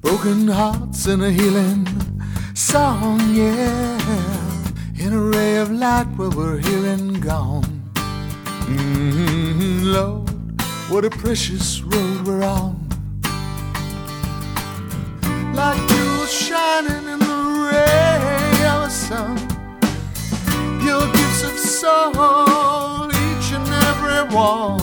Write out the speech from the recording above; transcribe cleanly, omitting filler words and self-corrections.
broken hearts in a healing song, yeah. In a ray of light where we're here and gone. Lord, what a precious road we're on. Like you shining in the ray of a sun. Your gifts of soul, each and every one.